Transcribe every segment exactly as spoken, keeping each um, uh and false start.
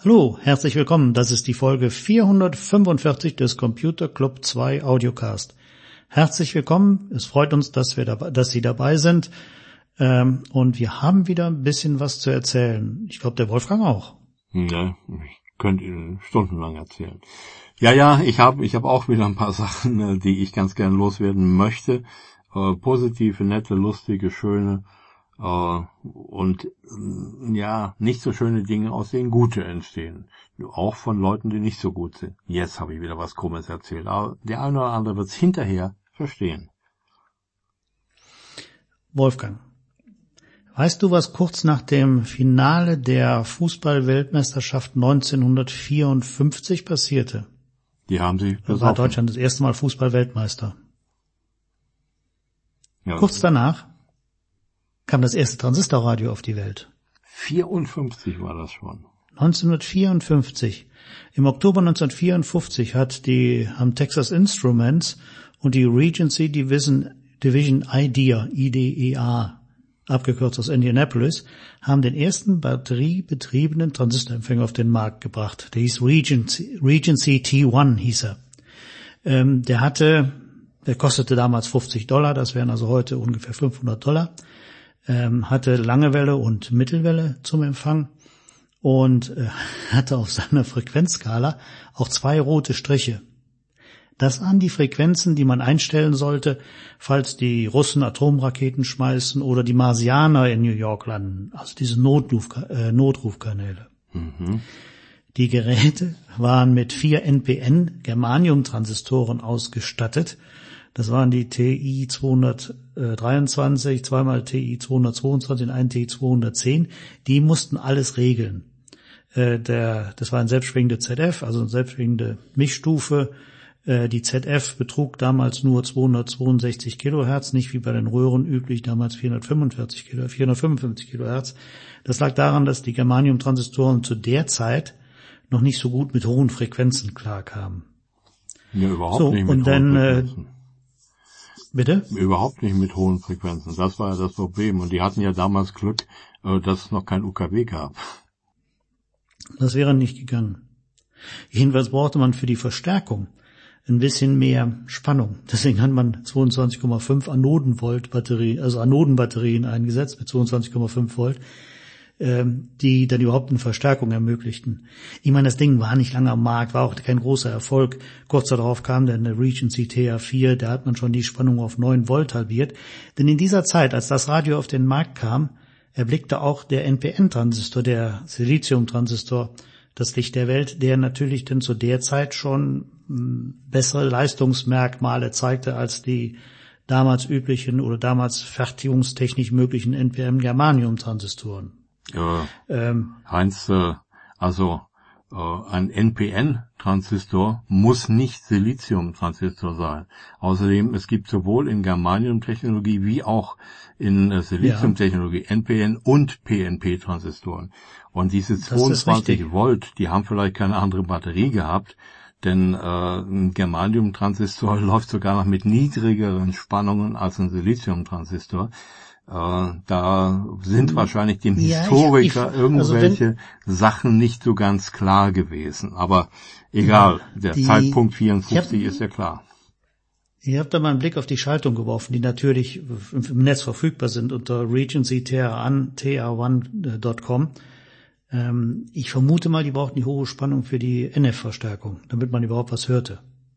Hallo, herzlich willkommen. Das ist die Folge vierhundertfünfundvierzig des Computer Club zwei Audiocast. Herzlich willkommen. Es freut uns, dass wir dabei, dass Sie dabei sind. Ähm, und wir haben wieder ein bisschen was zu erzählen. Ich glaube, der Wolfgang auch. Ja, ich könnte Ihnen stundenlang erzählen. Ja, ja, ich habe ich hab auch wieder ein paar Sachen, die ich ganz gern loswerden möchte. Äh, positive, nette, lustige, schöne äh, und äh, ja, nicht so schöne Dinge, aus denen gute entstehen. Auch von Leuten, die nicht so gut sind. Jetzt habe ich wieder was Krummes erzählt, aber der eine oder andere wird es hinterher verstehen. Wolfgang, weißt du, was kurz nach dem Finale der Fußball-Weltmeisterschaft neunzehnhundertvierundfünfzig passierte? Die haben sich besoffen. Da war Deutschland das erste Mal Fußball-Weltmeister. Ja, Kurz danach kam das erste Transistorradio auf die Welt. vierundfünfzig war das schon. neunzehnhundertvierundfünfzig. Im Oktober neunzehnhundertvierundfünfzig hat die, haben Texas Instruments und die Regency Division, Division IDEA, I D E A, abgekürzt aus Indianapolis, haben den ersten batteriebetriebenen Transistorempfänger auf den Markt gebracht. Der hieß Regency, Regency T eins hieß er. Ähm, der hatte, der kostete damals fünfzig Dollar, das wären also heute ungefähr fünfhundert Dollar. Ähm, hatte lange Welle und Mittelwelle zum Empfang und äh, hatte auf seiner Frequenzskala auch zwei rote Striche. Das waren die Frequenzen, die man einstellen sollte, falls die Russen Atomraketen schmeißen oder die Marsianer in New York landen, also diese Notruf, äh, Notrufkanäle. Mhm. Die Geräte waren mit vier N P N Germanium-Transistoren ausgestattet. Das waren die T I zweihundertdreiundzwanzig, zweimal T I zweihundertzweiundzwanzig und ein T I zweihundertzehn. Die mussten alles regeln. Äh, der, das war ein selbstschwingende Z F, also eine selbstschwingende Mischstufe. Äh, die Z F betrug damals nur zweihundertzweiundsechzig Kilohertz, nicht wie bei den Röhren üblich, damals vierhundertfünfundvierzig Kilo, vierhundertfünfundfünfzig Kilohertz. Das lag daran, dass die Germanium-Transistoren zu der Zeit noch nicht so gut mit hohen Frequenzen klarkamen. Ja, überhaupt so, nicht mit und hohen dann, Frequenzen. Äh, Bitte? Überhaupt nicht mit hohen Frequenzen. Das war ja das Problem. Und die hatten ja damals Glück, dass es noch kein U K W gab. Das wäre nicht gegangen. Jedenfalls brauchte man für die Verstärkung ein bisschen mehr Spannung. Deswegen hat man zweiundzwanzig Komma fünf Anodenvolt Batterie, also Anodenbatterien eingesetzt mit zweiundzwanzig Komma fünf Volt, die dann überhaupt eine Verstärkung ermöglichten. Ich meine, das Ding war nicht lange am Markt, war auch kein großer Erfolg. Kurz darauf kam dann der Regency T A vier, da hat man schon die Spannung auf neun Volt halbiert. Denn in dieser Zeit, als das Radio auf den Markt kam, erblickte auch der N P N-Transistor, der Silizium-Transistor, das Licht der Welt, der natürlich dann zu der Zeit schon bessere Leistungsmerkmale zeigte als die damals üblichen oder damals fertigungstechnisch möglichen N P N-Germanium-Transistoren. Ja, ähm, Heinz, äh, also äh, ein N P N-Transistor muss nicht Silizium-Transistor sein. Außerdem, es gibt sowohl in Germanium-Technologie wie auch in äh, Silizium-Technologie ja. N P N und P N P-Transistoren. Und diese zweiundzwanzig Volt, die haben vielleicht keine andere Batterie gehabt, denn äh, ein Germanium-Transistor läuft sogar noch mit niedrigeren Spannungen als ein Silizium-Transistor. Uh, da sind wahrscheinlich dem ja, Historiker ich, ich, irgendwelche also wenn, Sachen nicht so ganz klar gewesen. Aber egal, der die, Zeitpunkt vierundfünfzig hab, ist ja klar. Ihr habt da mal einen Blick auf die Schaltung geworfen, die natürlich im Netz verfügbar sind unter regency T A eins Punkt com. Ähm, ich vermute mal, die brauchten die hohe Spannung für die N F-Verstärkung, damit man überhaupt was hörte.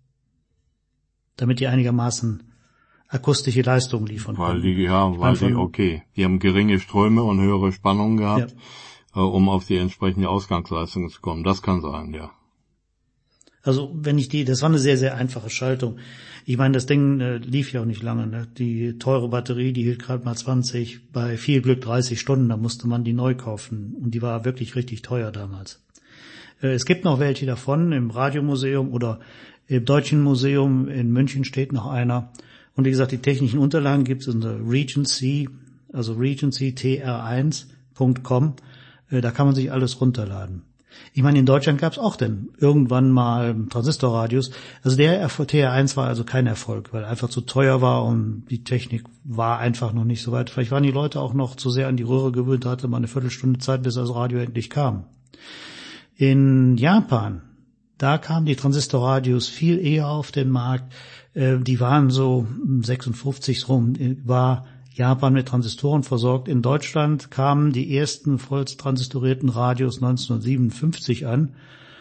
Damit die einigermaßen akustische Leistung liefern. Weil die, ja, ich weil die, okay, die haben geringe Ströme und höhere Spannungen gehabt, ja. äh, um auf die entsprechende Ausgangsleistung zu kommen. Das kann sein, ja. Also, wenn ich die, das war eine sehr, sehr einfache Schaltung. Ich meine, das Ding äh, lief ja auch nicht lange, ne? Die teure Batterie, die hielt gerade mal zwanzig, bei viel Glück dreißig Stunden, da musste man die neu kaufen. Und die war wirklich richtig teuer damals. Äh, es gibt noch welche davon, im Radiomuseum oder im Deutschen Museum in München steht noch einer. Und wie gesagt, die technischen Unterlagen gibt es unter Regency, also regency T R eins Punkt com. Da kann man sich alles runterladen. Ich meine, in Deutschland gab es auch denn irgendwann mal Transistorradios. Also der T R eins war also kein Erfolg, weil er einfach zu teuer war und die Technik war einfach noch nicht so weit. Vielleicht waren die Leute auch noch zu sehr an die Röhre gewöhnt, da hatte man eine Viertelstunde Zeit, bis das Radio endlich kam. In Japan, da kamen die Transistorradios viel eher auf den Markt. Äh, die waren so sechsundfünfzig rum, war Japan mit Transistoren versorgt. In Deutschland kamen die ersten voll transistorierten Radios neunzehnhundertsiebenundfünfzig an.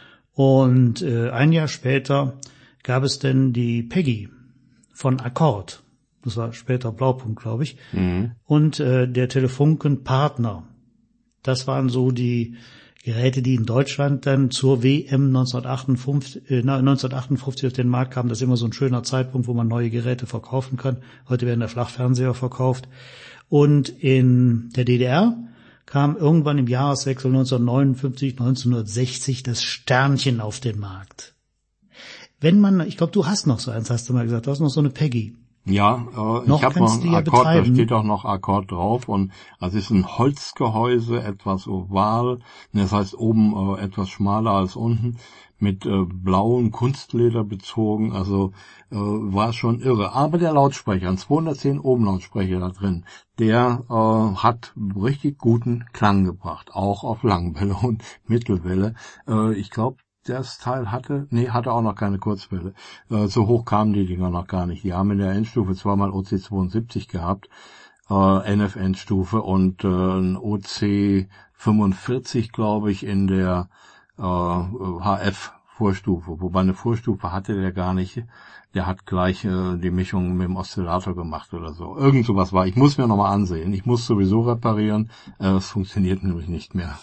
Und äh, ein Jahr später gab es denn die Peggy von Akkord. Das war später Blaupunkt, glaube ich. Mhm. Und äh, der Telefunken Partner. Das waren so die Geräte, die in Deutschland dann zur W M neunzehnhundertachtundfünfzig, äh, neunzehnhundertachtundfünfzig auf den Markt kamen. Das ist immer so ein schöner Zeitpunkt, wo man neue Geräte verkaufen kann. Heute werden der Flachfernseher verkauft. Und in der D D R kam irgendwann im Jahreswechsel neunzehnhundertneunundfünfzig, neunzehnhundertsechzig das Sternchen auf den Markt. Wenn man, ich glaube, du hast noch so eins, hast du mal gesagt, du hast noch so eine Peggy. Ja, äh, noch ich habe noch einen Akkord, da steht auch noch Akkord drauf und also es ist ein Holzgehäuse, etwas oval, das heißt oben äh, etwas schmaler als unten, mit äh, blauem Kunstleder bezogen, also äh, war schon irre. Aber der Lautsprecher, ein zweihundertzehn Ohm Lautsprecher da drin, der äh, hat richtig guten Klang gebracht, auch auf Langwelle und Mittelwelle. Äh, ich glaube, das Teil hatte, nee, hatte auch noch keine Kurzwelle. Äh, so hoch kamen die Dinger noch gar nicht. Die haben in der Endstufe zweimal O C zweiundsiebzig gehabt, äh, N F Endstufe und äh, ein O C fünfundvierzig, glaube ich, in der äh, H F Vorstufe. Wobei eine Vorstufe hatte der gar nicht. Der hat gleich äh, die Mischung mit dem Oszillator gemacht oder so. Irgend sowas war. Ich muss mir nochmal ansehen. Ich muss sowieso reparieren. Äh, es funktioniert nämlich nicht mehr.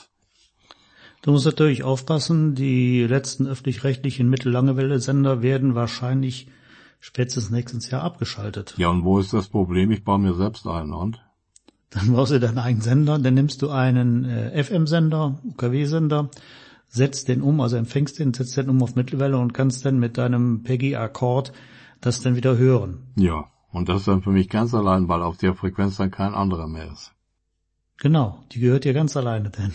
Du musst natürlich aufpassen, die letzten öffentlich-rechtlichen Mittellange-Welle-Sender werden wahrscheinlich spätestens nächstes Jahr abgeschaltet. Ja, und wo ist das Problem? Ich baue mir selbst einen, und? Dann brauchst du deinen eigenen Sender, dann nimmst du einen äh, F M-Sender, U K W-Sender, setzt den um, also empfängst den, setzt den um auf Mittelwelle und kannst dann mit deinem Peggy Akkord das dann wieder hören. Ja, und das ist dann für mich ganz allein, weil auf der Frequenz dann kein anderer mehr ist. Genau, die gehört dir ganz alleine denn.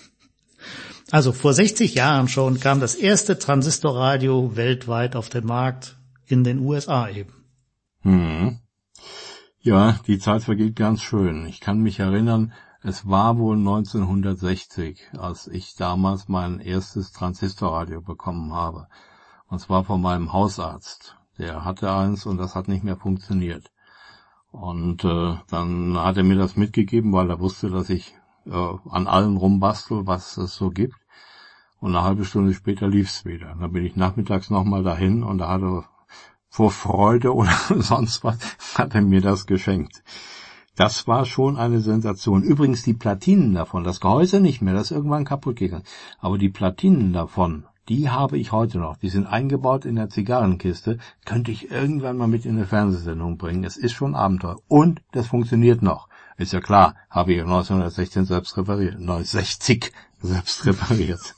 Also vor sechzig Jahren schon kam das erste Transistorradio weltweit auf den Markt in den U S A eben. Hm. Ja, die Zeit vergeht ganz schön. Ich kann mich erinnern, es war wohl neunzehnhundertsechzig, als ich damals mein erstes Transistorradio bekommen habe. Und zwar von meinem Hausarzt. Der hatte eins und das hat nicht mehr funktioniert. Und äh, dann hat er mir das mitgegeben, weil er wusste, dass ich äh, an allem rumbastel, was es so gibt. Und eine halbe Stunde später lief's wieder. Dann bin ich nachmittags nochmal dahin und da hat er vor Freude oder sonst was, hat er mir das geschenkt. Das war schon eine Sensation. Übrigens die Platinen davon, das Gehäuse nicht mehr, das ist irgendwann kaputt gegangen. Aber die Platinen davon, die habe ich heute noch. Die sind eingebaut in der Zigarrenkiste. Könnte ich irgendwann mal mit in eine Fernsehsendung bringen. Es ist schon Abenteuer. Und das funktioniert noch. Ist ja klar, habe ich neunzehnhundertsechzehn selbst repariert. neunzehnhundertsechzig selbst repariert.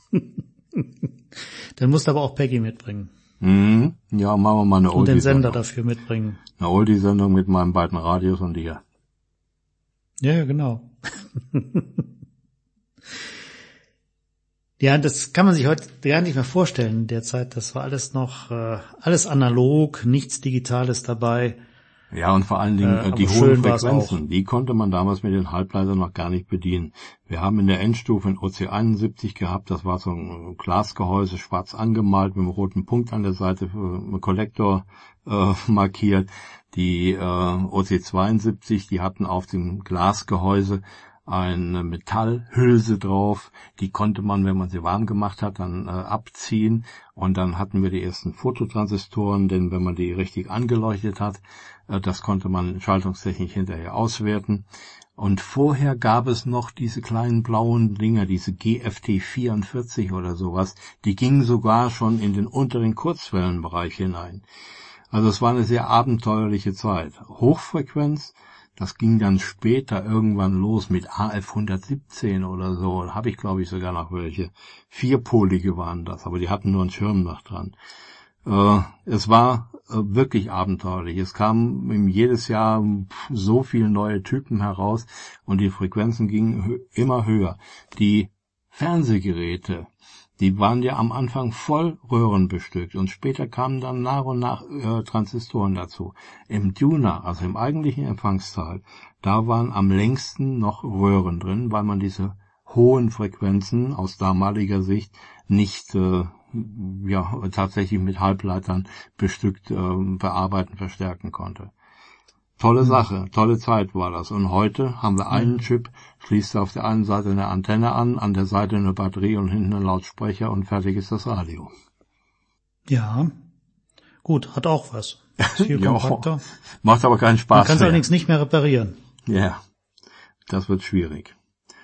Dann musst du aber auch Peggy mitbringen. Mhm. Ja, machen wir mal eine Oldie-Sendung. Und den Sender dafür mitbringen. Eine Oldie-Sendung mit meinen beiden Radios und dir. Ja, genau. Ja, das kann man sich heute gar nicht mehr vorstellen derzeit. Das war alles noch, äh, alles analog, nichts Digitales dabei. Ja, und vor allen Dingen äh, die hohen Frequenzen, die konnte man damals mit den Halbleitern noch gar nicht bedienen. Wir haben in der Endstufe ein O C einundsiebzig gehabt, das war so ein Glasgehäuse, schwarz angemalt, mit einem roten Punkt an der Seite, mit Kollektor äh, markiert. Die äh, O C zweiundsiebzig, die hatten auf dem Glasgehäuse eine Metallhülse drauf, die konnte man, wenn man sie warm gemacht hat, dann äh, abziehen. Und dann hatten wir die ersten Phototransistoren, denn wenn man die richtig angeleuchtet hat, äh, das konnte man schaltungstechnisch hinterher auswerten. Und vorher gab es noch diese kleinen blauen Dinger, diese G F T vierundvierzig oder sowas, die gingen sogar schon in den unteren Kurzwellenbereich hinein. Also es war eine sehr abenteuerliche Zeit. Hochfrequenz, das ging dann später irgendwann los mit A F hundertsiebzehn oder so. Da habe ich, glaube ich, sogar noch welche. Vierpolige waren das, aber die hatten nur einen Schirmdach dran. Äh, es war äh, wirklich abenteuerlich. Es kamen jedes Jahr so viele neue Typen heraus und die Frequenzen gingen hö- immer höher. Die Fernsehgeräte, die waren ja am Anfang voll Röhren bestückt und später kamen dann nach und nach äh, Transistoren dazu. Im Tuner, also im eigentlichen Empfangsteil, da waren am längsten noch Röhren drin, weil man diese hohen Frequenzen aus damaliger Sicht nicht äh, ja tatsächlich mit Halbleitern bestückt äh, bearbeiten, verstärken konnte. Tolle mhm. Sache, tolle Zeit war das. Und heute haben wir einen mhm. Chip, schließt auf der einen Seite eine Antenne an, an der Seite eine Batterie und hinten einen Lautsprecher und fertig ist das Radio. Ja, gut, hat auch was. Ist viel kompakter. Macht aber keinen Spaß. Man kann es allerdings nicht mehr reparieren. Ja, das wird schwierig.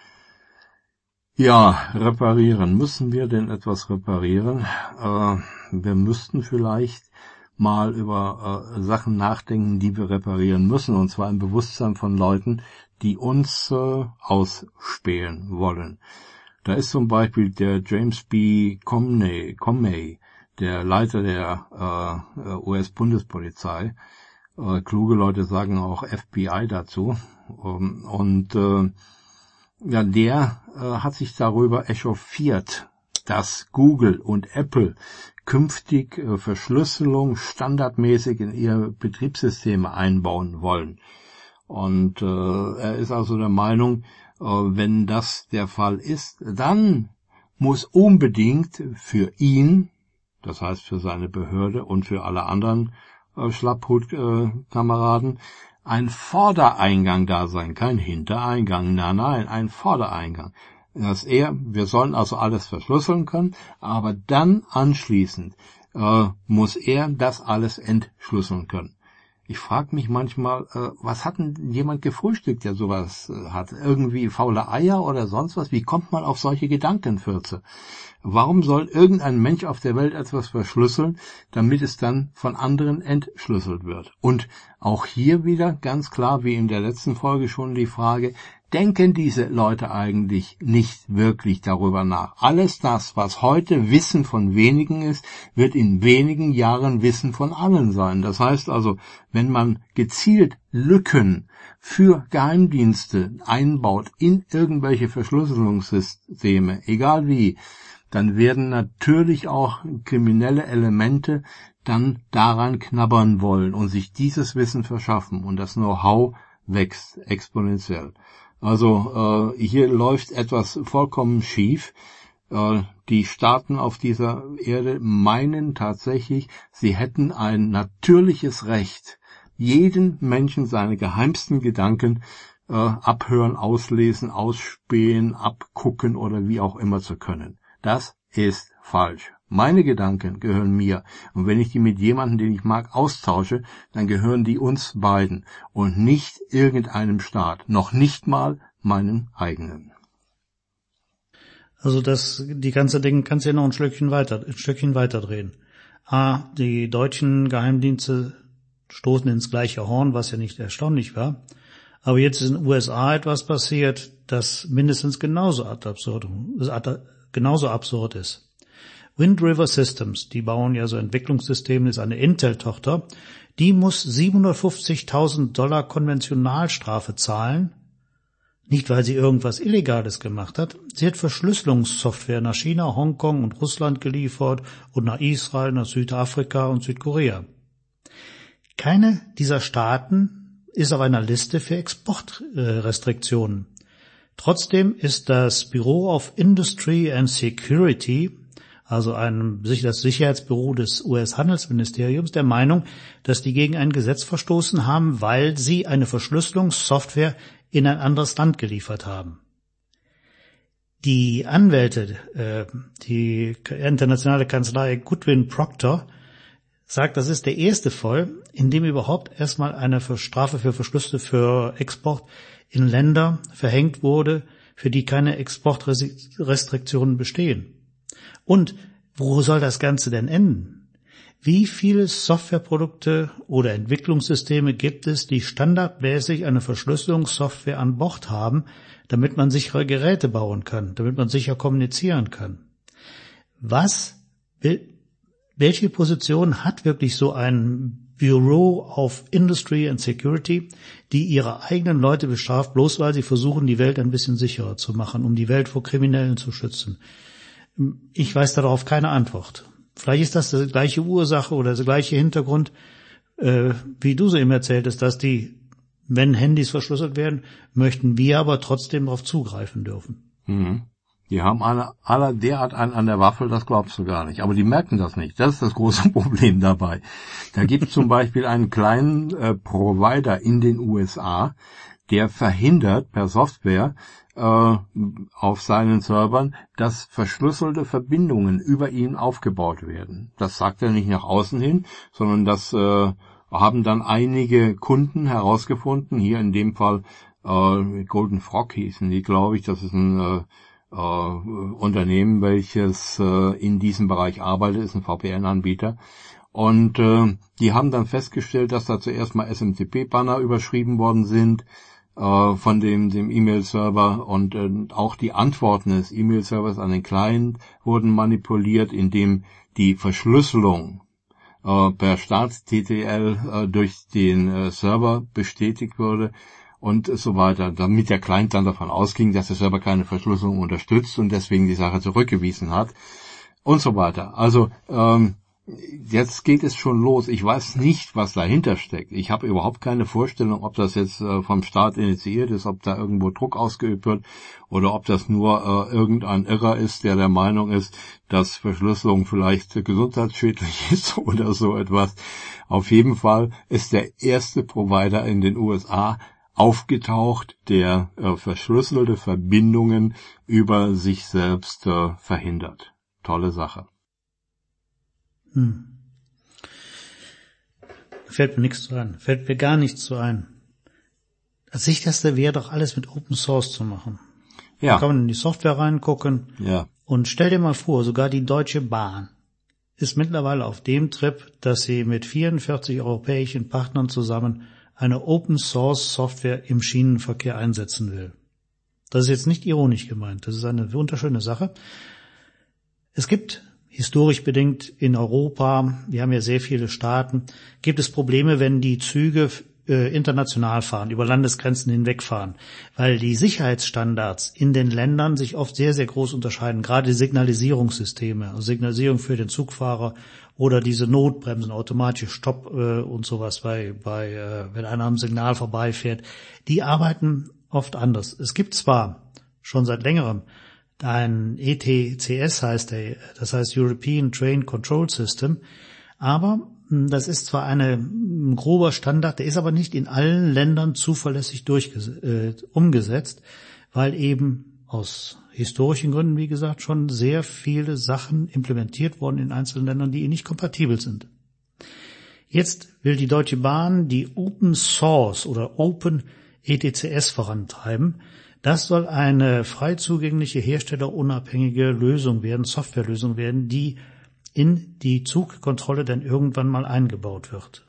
Ja, reparieren. Müssen wir denn etwas reparieren? Äh, wir müssten vielleicht mal über äh, Sachen nachdenken, die wir reparieren müssen, und zwar im Bewusstsein von Leuten, die uns äh, ausspähen wollen. Da ist zum Beispiel der James B. Comey, Comey der Leiter der äh, U S-Bundespolizei. Äh, kluge Leute sagen auch F B I dazu. Um, und äh, ja, der äh, hat sich darüber echauffiert, dass Google und Apple künftig äh, Verschlüsselung standardmäßig in ihre Betriebssysteme einbauen wollen. Und äh, er ist also der Meinung, äh, wenn das der Fall ist, dann muss unbedingt für ihn, das heißt für seine Behörde und für alle anderen äh, Schlapphut-Kameraden, äh, ein Vordereingang da sein, kein Hintereingang, nein, nein, ein Vordereingang. Dass er, wir sollen also alles verschlüsseln können, aber dann anschließend äh, muss er das alles entschlüsseln können. Ich frage mich manchmal, äh, was hat denn jemand gefrühstückt, der sowas äh, hat? Irgendwie faule Eier oder sonst was? Wie kommt man auf solche Gedankenfürze? Warum soll irgendein Mensch auf der Welt etwas verschlüsseln, damit es dann von anderen entschlüsselt wird? Und auch hier wieder ganz klar, wie in der letzten Folge schon, die Frage, denken diese Leute eigentlich nicht wirklich darüber nach? Alles das, was heute Wissen von wenigen ist, wird in wenigen Jahren Wissen von allen sein. Das heißt also, wenn man gezielt Lücken für Geheimdienste einbaut in irgendwelche Verschlüsselungssysteme, egal wie, dann werden natürlich auch kriminelle Elemente dann daran knabbern wollen und sich dieses Wissen verschaffen. Und das Know-how wächst exponentiell. Also äh, hier läuft etwas vollkommen schief. Äh, die Staaten auf dieser Erde meinen tatsächlich, sie hätten ein natürliches Recht, jeden Menschen seine geheimsten Gedanken äh, abhören, auslesen, ausspähen, abgucken oder wie auch immer zu können. Das ist falsch. Meine Gedanken gehören mir. Und wenn ich die mit jemandem, den ich mag, austausche, dann gehören die uns beiden und nicht irgendeinem Staat. Noch nicht mal meinem eigenen. Also das, die ganze Ding kannst du ja noch ein Stückchen weiter, ein Stückchen weiter drehen. A, die deutschen Geheimdienste stoßen ins gleiche Horn, was ja nicht erstaunlich war. Aber jetzt ist in den U S A etwas passiert, das mindestens genauso absurd, genauso absurd ist. Wind River Systems, die bauen ja so Entwicklungssysteme, ist eine Intel-Tochter, die muss siebenhundertfünfzigtausend Dollar Konventionalstrafe zahlen, nicht weil sie irgendwas Illegales gemacht hat. Sie hat Verschlüsselungssoftware nach China, Hongkong und Russland geliefert und nach Israel, nach Südafrika und Südkorea. Keine dieser Staaten ist auf einer Liste für Exportrestriktionen. Trotzdem ist das Bureau of Industry and Security, also ein, das Sicherheitsbüro des U S-Handelsministeriums, der Meinung, dass die gegen ein Gesetz verstoßen haben, weil sie eine Verschlüsselungssoftware in ein anderes Land geliefert haben. Die Anwälte, äh, die internationale Kanzlei Goodwin Procter, sagt, das ist der erste Fall, in dem überhaupt erstmal eine Strafe für Verschlüsse für Export in Länder verhängt wurde, für die keine Exportrestriktionen bestehen. Und wo soll das Ganze denn enden? Wie viele Softwareprodukte oder Entwicklungssysteme gibt es, die standardmäßig eine Verschlüsselungssoftware an Bord haben, damit man sichere Geräte bauen kann, damit man sicher kommunizieren kann? Was will, welche Position hat wirklich so ein Bureau of Industry and Security, die ihre eigenen Leute bestraft, bloß weil sie versuchen, die Welt ein bisschen sicherer zu machen, um die Welt vor Kriminellen zu schützen? Ich weiß darauf keine Antwort. Vielleicht ist das die gleiche Ursache oder der gleiche Hintergrund, äh, wie du so eben erzähltest, dass die, wenn Handys verschlüsselt werden, möchten wir aber trotzdem darauf zugreifen dürfen. Mhm. Die haben alle, alle derart einen an der Waffel, das glaubst du gar nicht. Aber die merken das nicht. Das ist das große Problem dabei. Da gibt es zum Beispiel einen kleinen äh, Provider in den U S A, der verhindert per Software äh, auf seinen Servern, dass verschlüsselte Verbindungen über ihn aufgebaut werden. Das sagt er nicht nach außen hin, sondern das äh, haben dann einige Kunden herausgefunden. Hier in dem Fall äh, Golden Frog hießen die, glaube ich. Das ist ein äh, Uh, Unternehmen, welches uh, in diesem Bereich arbeitet, ist ein V P N-Anbieter. Und uh, die haben dann festgestellt, dass da zuerst mal S M T P-Banner überschrieben worden sind uh, von dem dem E-Mail-Server und uh, auch die Antworten des E-Mail-Servers an den Client wurden manipuliert, indem die Verschlüsselung uh, per Staats-T T L uh, durch den uh, Server bestätigt wurde. Und so weiter, damit der Client dann davon ausging, dass der Server keine Verschlüsselung unterstützt und deswegen die Sache zurückgewiesen hat und so weiter. Also ähm, jetzt geht es schon los. Ich weiß nicht, was dahinter steckt. Ich habe überhaupt keine Vorstellung, ob das jetzt äh, vom Staat initiiert ist, ob da irgendwo Druck ausgeübt wird oder ob das nur äh, irgendein Irrer ist, der der Meinung ist, dass Verschlüsselung vielleicht äh, gesundheitsschädlich ist oder so etwas. Auf jeden Fall ist der erste Provider in den U S A aufgetaucht, der äh, verschlüsselte Verbindungen über sich selbst äh, verhindert. Tolle Sache. Hm. Fällt mir nichts zu ein. Fällt mir gar nichts zu ein. Das Sicherste wäre doch alles mit Open Source zu machen. Ja. Da kann man in die Software reingucken. Ja. Und stell dir mal vor, sogar die Deutsche Bahn ist mittlerweile auf dem Trip, dass sie mit vierundvierzig europäischen Partnern zusammen eine Open-Source-Software im Schienenverkehr einsetzen will. Das ist jetzt nicht ironisch gemeint, das ist eine wunderschöne Sache. Es gibt, historisch bedingt in Europa, wir haben ja sehr viele Staaten, gibt es Probleme, wenn die Züge äh, international fahren, über Landesgrenzen hinwegfahren, weil die Sicherheitsstandards in den Ländern sich oft sehr, sehr groß unterscheiden, gerade die Signalisierungssysteme, also Signalisierung für den Zugfahrer oder diese Notbremsen, automatische Stopp äh, und sowas, bei, bei äh, wenn einer am Signal vorbeifährt, die arbeiten oft anders. Es gibt zwar schon seit längerem ein E T C S, heißt der, das heißt European Train Control System, aber das ist zwar eine, ein grober Standard, der ist aber nicht in allen Ländern zuverlässig durchges- äh, umgesetzt, weil eben aus historischen Gründen, wie gesagt, schon sehr viele Sachen implementiert worden in einzelnen Ländern, die nicht kompatibel sind. Jetzt will die Deutsche Bahn die Open Source oder Open E T C S vorantreiben. Das soll eine frei zugängliche, herstellerunabhängige Lösung werden, Softwarelösung werden, die in die Zugkontrolle dann irgendwann mal eingebaut wird.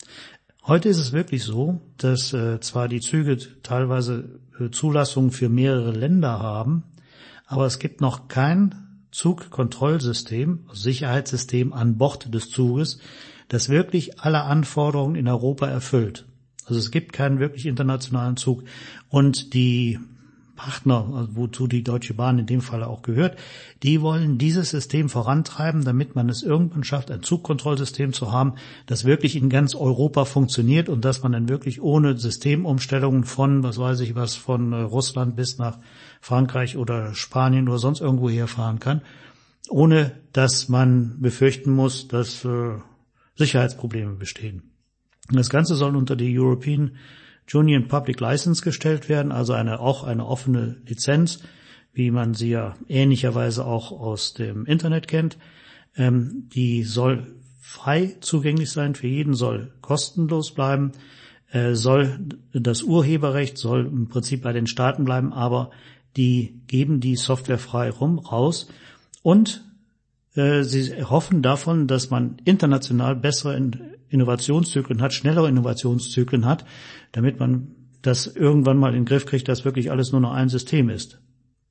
Heute ist es wirklich so, dass äh, zwar die Züge teilweise äh, Zulassungen für mehrere Länder haben, aber es gibt noch kein Zugkontrollsystem, also Sicherheitssystem an Bord des Zuges, das wirklich alle Anforderungen in Europa erfüllt. Also es gibt keinen wirklich internationalen Zug. Und die Partner, also wozu die Deutsche Bahn in dem Fall auch gehört, die wollen dieses System vorantreiben, damit man es irgendwann schafft, ein Zugkontrollsystem zu haben, das wirklich in ganz Europa funktioniert und dass man dann wirklich ohne Systemumstellungen von, was weiß ich was, von Russland bis nach Frankreich oder Spanien oder sonst irgendwo herfahren kann, ohne dass man befürchten muss, dass äh, Sicherheitsprobleme bestehen. Und das Ganze soll unter die European Union Public License gestellt werden, also eine auch eine offene Lizenz, wie man sie ja ähnlicherweise auch aus dem Internet kennt. Ähm, die soll frei zugänglich sein für jeden, soll kostenlos bleiben, äh, soll das Urheberrecht soll im Prinzip bei den Staaten bleiben, aber die geben die Software frei rum raus und äh, sie hoffen davon, dass man international bessere Innovationszyklen hat, schnellere Innovationszyklen hat, damit man das irgendwann mal in den Griff kriegt, dass wirklich alles nur noch ein System ist.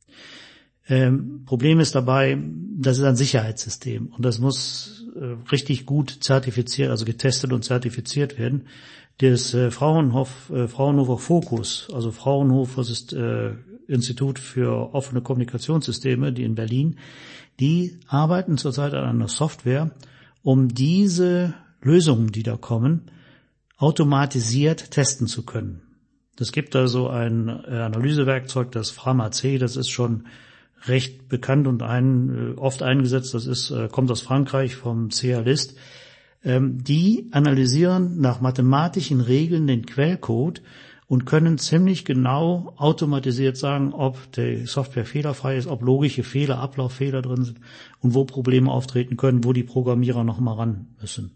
Ähm, Problem ist dabei, das ist ein Sicherheitssystem und das muss äh, richtig gut zertifiziert, also getestet und zertifiziert werden. Das äh, Fraunhof, äh, Fraunhofer Focus, also Fraunhofer ist äh, Institut für offene Kommunikationssysteme, die in Berlin, die arbeiten zurzeit an einer Software, um diese Lösungen, die da kommen, automatisiert testen zu können. Es gibt also ein Analysewerkzeug, das FramaC, das ist schon recht bekannt und ein, oft eingesetzt. Das ist, kommt aus Frankreich vom C A List. Die analysieren nach mathematischen Regeln den Quellcode und können ziemlich genau automatisiert sagen, ob die Software fehlerfrei ist, ob logische Fehler, Ablauffehler drin sind und wo Probleme auftreten können, wo die Programmierer noch mal ran müssen.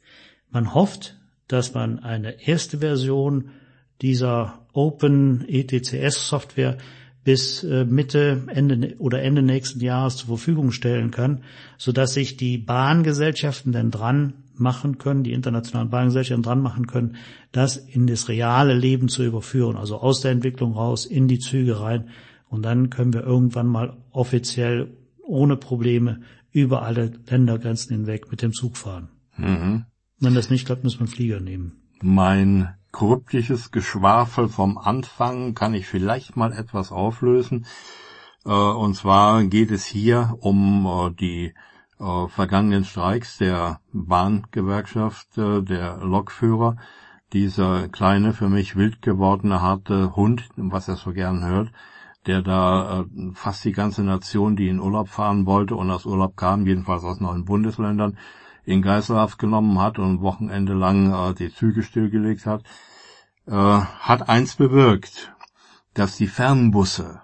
Man hofft, dass man eine erste Version dieser Open E T C S Software bis Mitte, Ende oder Ende nächsten Jahres zur Verfügung stellen kann, sodass sich die Bahngesellschaften dann dran machen können, die internationalen Bahngesellschaften dran machen können, das in das reale Leben zu überführen, also aus der Entwicklung raus in die Züge rein. Und dann können wir irgendwann mal offiziell ohne Probleme über alle Ländergrenzen hinweg mit dem Zug fahren. Mhm. Wenn das nicht klappt, muss man Flieger nehmen. Mein kryptisches Geschwafel vom Anfang kann ich vielleicht mal etwas auflösen. Äh, und zwar geht es hier um äh, die äh, vergangenen Streiks der Bahngewerkschaft, äh, der Lokführer. Dieser kleine, für mich wild gewordene, harte Hund, was er so gern hört, der da äh, fast die ganze Nation, die in Urlaub fahren wollte und aus Urlaub kam, jedenfalls aus neuen Bundesländern, in Geiselhaft genommen hat und ein Wochenende lang äh, die Züge stillgelegt hat, äh, hat eins bewirkt, dass die Fernbusse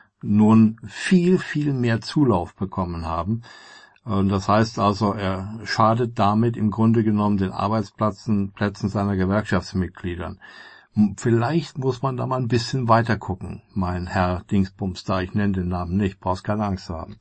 nun viel, viel mehr Zulauf bekommen haben. Und das heißt also, er schadet damit im Grunde genommen den Arbeitsplätzen Plätzen seiner Gewerkschaftsmitgliedern. Vielleicht muss man da mal ein bisschen weiter gucken, mein Herr Dingsbums da, ich nenne den Namen nicht, brauchst keine Angst haben.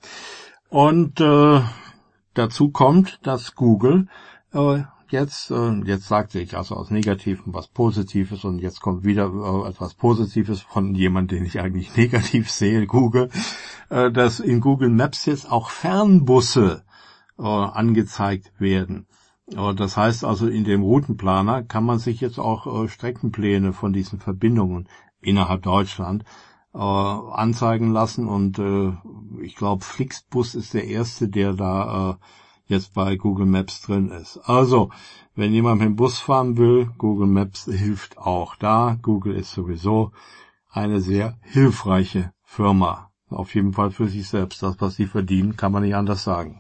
Und äh, dazu kommt, dass Google äh, jetzt, äh, jetzt sagte ich also aus Negativen was Positives und jetzt kommt wieder äh, etwas Positives von jemandem, den ich eigentlich negativ sehe, Google, äh, dass in Google Maps jetzt auch Fernbusse äh, angezeigt werden. Äh, das heißt also, in dem Routenplaner kann man sich jetzt auch äh, Streckenpläne von diesen Verbindungen innerhalb Deutschland äh, anzeigen lassen und äh, ich glaube, Flixbus ist der erste, der da äh, jetzt bei Google Maps drin ist. Also, wenn jemand mit dem Bus fahren will, Google Maps hilft auch da. Google ist sowieso eine sehr hilfreiche Firma. Auf jeden Fall für sich selbst. Das, was sie verdienen, kann man nicht anders sagen.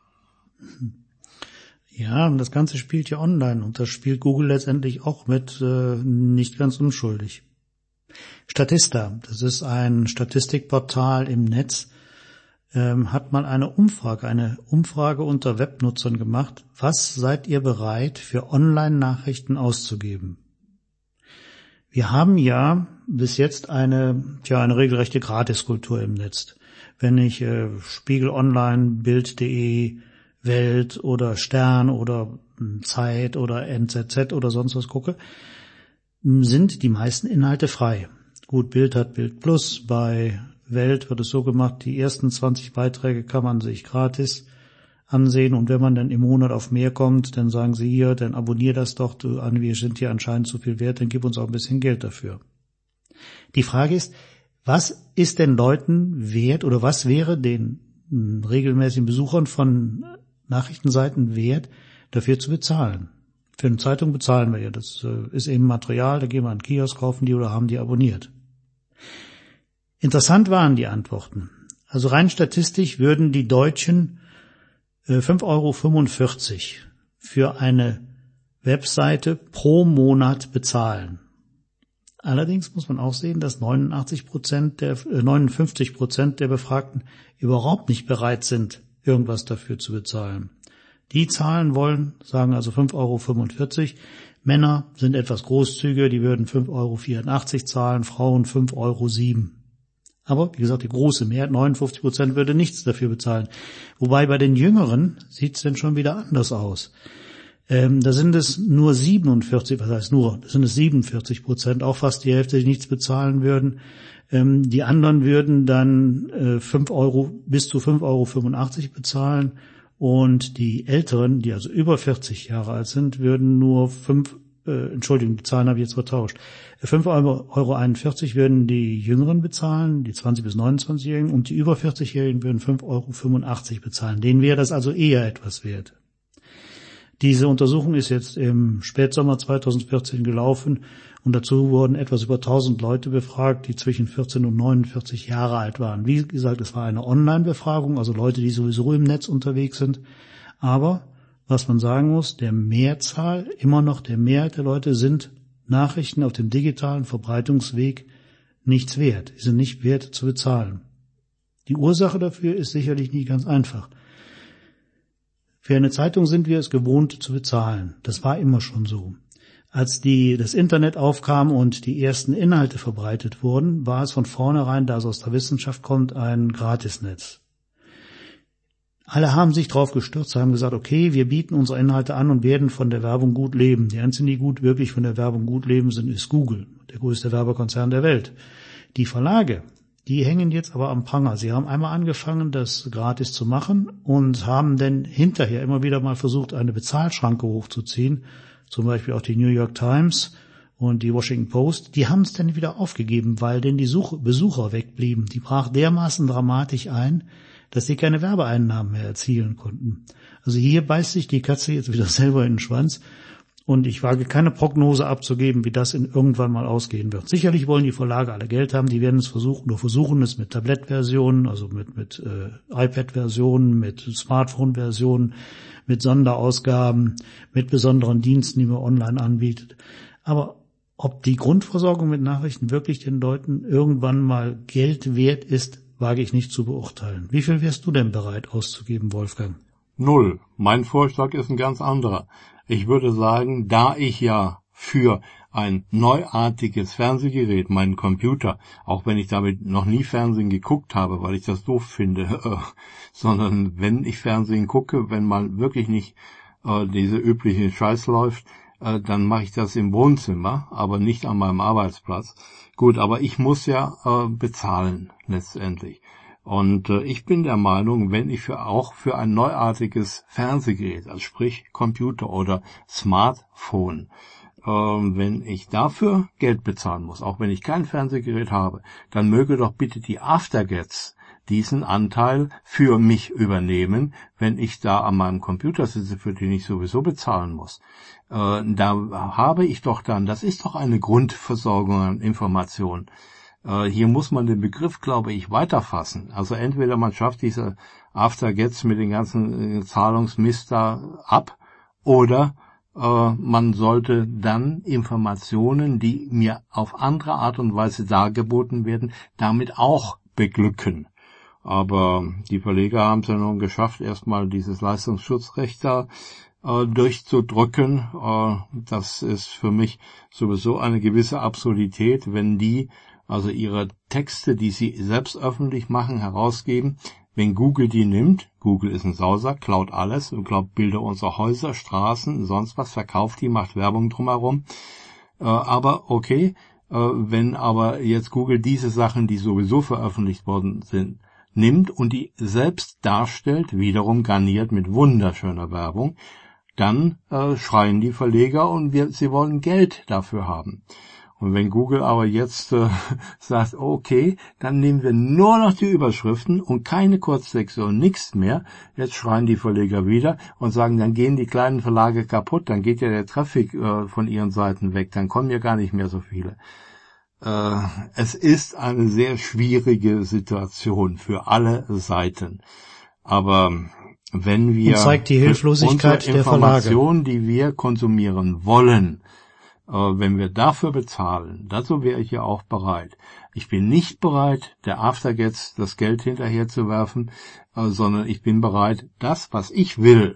Ja, und das Ganze spielt ja online und das spielt Google letztendlich auch mit, äh, nicht ganz unschuldig. Statista, das ist ein Statistikportal im Netz, ähm, hat mal eine Umfrage, eine Umfrage unter Webnutzern gemacht. Was seid ihr bereit, für Online-Nachrichten auszugeben? Wir haben ja bis jetzt eine, tja, eine regelrechte Gratiskultur im Netz. Wenn ich äh, Spiegel Online, Bild punkt de, Welt oder Stern oder Zeit oder N Z Z oder sonst was gucke, sind die meisten Inhalte frei. Gut, Bild hat Bild Plus, bei Welt wird es so gemacht, die ersten zwanzig Beiträge kann man sich gratis ansehen und wenn man dann im Monat auf mehr kommt, dann sagen sie hier, dann abonnier das doch, du, wir sind hier anscheinend zu viel wert, dann gib uns auch ein bisschen Geld dafür. Die Frage ist, was ist denn Leuten wert oder was wäre den mh, regelmäßigen Besuchern von Nachrichtenseiten wert, dafür zu bezahlen? Für eine Zeitung bezahlen wir ja, das äh, ist eben Material, da gehen wir an den Kiosk, kaufen die oder haben die abonniert. Interessant waren die Antworten. Also rein statistisch würden die Deutschen äh, fünf Euro fünfundvierzig für eine Webseite pro Monat bezahlen. Allerdings muss man auch sehen, dass neunundachtzig Prozent der, äh, neunundfünfzig Prozent der Befragten überhaupt nicht bereit sind, irgendwas dafür zu bezahlen. Die zahlen wollen, sagen also fünf Euro fünfundvierzig. Männer sind etwas großzügiger, die würden fünf Euro vierundachtzig zahlen, Frauen fünf Euro sieben. Aber, wie gesagt, die große Mehrheit, neunundfünfzig Prozent, würde nichts dafür bezahlen. Wobei bei den Jüngeren sieht es denn schon wieder anders aus. Ähm, da sind es nur siebenundvierzig, was heißt nur, das sind es siebenundvierzig Prozent, auch fast die Hälfte, die nichts bezahlen würden. Ähm, die anderen würden dann äh, fünf Euro, bis zu fünf Euro fünfundachtzig bezahlen. Und die Älteren, die also über vierzig Jahre alt sind, würden nur fünf, äh, Entschuldigung, die Zahlen habe ich jetzt vertauscht. fünf Euro einundvierzig würden die Jüngeren bezahlen, die zwanzig bis neunundzwanzigjährigen, und die über vierzig-Jährigen würden fünf Euro fünfundachtzig bezahlen. Denen wäre das also eher etwas wert. Diese Untersuchung ist jetzt im Spätsommer zweitausendvierzehn gelaufen und dazu wurden etwas über tausend Leute befragt, die zwischen vierzehn und neunundvierzig Jahre alt waren. Wie gesagt, es war eine Online-Befragung, also Leute, die sowieso im Netz unterwegs sind. Aber was man sagen muss, der Mehrzahl, immer noch der Mehrheit der Leute sind Nachrichten auf dem digitalen Verbreitungsweg nichts wert. Sie sind nicht wert zu bezahlen. Die Ursache dafür ist sicherlich nicht ganz einfach. Für eine Zeitung sind wir es gewohnt zu bezahlen. Das war immer schon so. Als die, das Internet aufkam und die ersten Inhalte verbreitet wurden, war es von vornherein, da es aus der Wissenschaft kommt, ein Gratisnetz. Alle haben sich drauf gestürzt, haben gesagt, okay, wir bieten unsere Inhalte an und werden von der Werbung gut leben. Die einzigen, die gut, wirklich von der Werbung gut leben sind, ist Google, der größte Werbekonzern der Welt. Die Verlage, die hängen jetzt aber am Pranger. Sie haben einmal angefangen, das gratis zu machen und haben dann hinterher immer wieder mal versucht, eine Bezahlschranke hochzuziehen. Zum Beispiel auch die New York Times und die Washington Post. Die haben es dann wieder aufgegeben, weil denn die Such- Besucher wegblieben. Die brach dermaßen dramatisch ein, dass sie keine Werbeeinnahmen mehr erzielen konnten. Also hier beißt sich die Katze jetzt wieder selber in den Schwanz. Und ich wage keine Prognose abzugeben, wie das in irgendwann mal ausgehen wird. Sicherlich wollen die Verlage alle Geld haben, die werden es versuchen, nur versuchen es mit Tablet-Versionen, also mit, mit äh, iPad-Versionen, mit Smartphone-Versionen, mit Sonderausgaben, mit besonderen Diensten, die man online anbietet. Aber ob die Grundversorgung mit Nachrichten wirklich den Leuten irgendwann mal Geld wert ist, wage ich nicht zu beurteilen. Wie viel wärst du denn bereit auszugeben, Wolfgang? Null. Mein Vorschlag ist ein ganz anderer. Ich würde sagen, da ich ja für ein neuartiges Fernsehgerät, meinen Computer, auch wenn ich damit noch nie Fernsehen geguckt habe, weil ich das doof finde, äh, sondern wenn ich Fernsehen gucke, wenn mal wirklich nicht äh, diese übliche Scheiß läuft, äh, dann mache ich das im Wohnzimmer, aber nicht an meinem Arbeitsplatz. Gut, aber ich muss ja äh, bezahlen letztendlich. Und äh, ich bin der Meinung, wenn ich für auch für ein neuartiges Fernsehgerät, also sprich Computer oder Smartphone, äh, wenn ich dafür Geld bezahlen muss, auch wenn ich kein Fernsehgerät habe, dann möge doch bitte die Aftergets diesen Anteil für mich übernehmen, wenn ich da an meinem Computer sitze, für den ich sowieso bezahlen muss. Äh, da habe ich doch dann, das ist doch eine Grundversorgung an Informationen. Hier muss man den Begriff, glaube ich, weiterfassen. Also entweder man schafft diese Aftergets mit den ganzen Zahlungsmist da ab, oder äh, man sollte dann Informationen, die mir auf andere Art und Weise dargeboten werden, damit auch beglücken. Aber die Verleger haben es ja nun geschafft, erstmal dieses Leistungsschutzrecht da äh, durchzudrücken. Äh, das ist für mich sowieso eine gewisse Absurdität, wenn die also ihre Texte, die sie selbst öffentlich machen, herausgeben. Wenn Google die nimmt, Google ist ein Sauser, klaut alles und klaut Bilder unserer Häuser, Straßen, sonst was, verkauft die, macht Werbung drumherum. Äh, aber okay, äh, wenn aber jetzt Google diese Sachen, die sowieso veröffentlicht worden sind, nimmt und die selbst darstellt, wiederum garniert mit wunderschöner Werbung, dann äh, schreien die Verleger und wir, sie wollen Geld dafür haben. Und wenn Google aber jetzt äh, sagt, okay, dann nehmen wir nur noch die Überschriften und keine Kurztexte und nichts mehr, jetzt schreien die Verleger wieder und sagen, dann gehen die kleinen Verlage kaputt, dann geht ja der Traffic äh, von ihren Seiten weg, dann kommen ja gar nicht mehr so viele. Äh, es ist eine sehr schwierige Situation für alle Seiten. Aber wenn wir und zeigt die Hilflosigkeit unsere der Informationen, die wir konsumieren wollen, wenn wir dafür bezahlen, dazu wäre ich ja auch bereit. Ich bin nicht bereit, der Aftergets das Geld hinterher zu werfen, sondern ich bin bereit, das, was ich will,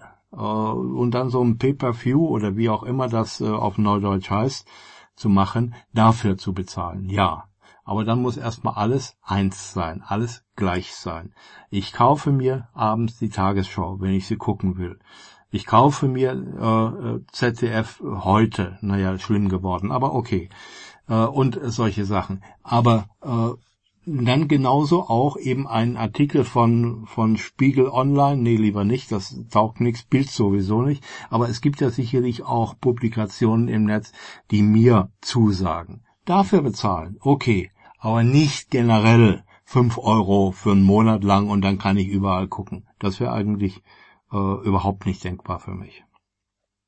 und dann so ein Pay-per-View oder wie auch immer das auf Neudeutsch heißt, zu machen, dafür zu bezahlen. Ja, aber dann muss erstmal alles eins sein, alles gleich sein. Ich kaufe mir abends die Tagesschau, wenn ich sie gucken will. Ich kaufe mir äh, Z D F heute, naja, schlimm geworden, aber okay, äh, und solche Sachen. Aber äh, dann genauso auch eben einen Artikel von von Spiegel Online, nee, lieber nicht, das taugt nichts, Bild sowieso nicht, aber es gibt ja sicherlich auch Publikationen im Netz, die mir zusagen. Dafür bezahlen, okay, aber nicht generell fünf Euro für einen Monat lang und dann kann ich überall gucken. Das wäre eigentlich äh, überhaupt nicht denkbar für mich.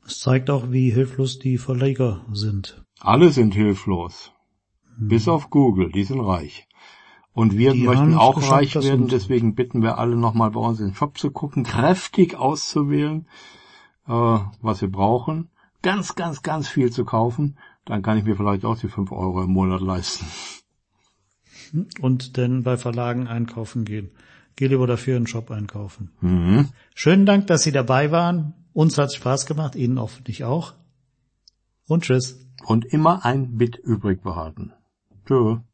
Es zeigt auch, wie hilflos die Verleger sind. Alle sind hilflos. Hm. Bis auf Google, die sind reich. Und wir die möchten auch reich werden, deswegen bitten wir alle nochmal bei uns in den Shop zu gucken, kräftig auszuwählen, äh, was wir brauchen, ganz, ganz, ganz viel zu kaufen, dann kann ich mir vielleicht auch die fünf Euro im Monat leisten. Und dann bei Verlagen einkaufen gehen. Geh lieber dafür in den Shop einkaufen. Mhm. Schönen Dank, dass Sie dabei waren. Uns hat's Spaß gemacht, Ihnen hoffentlich auch. Und tschüss. Und immer ein Bit übrig behalten. Tschö.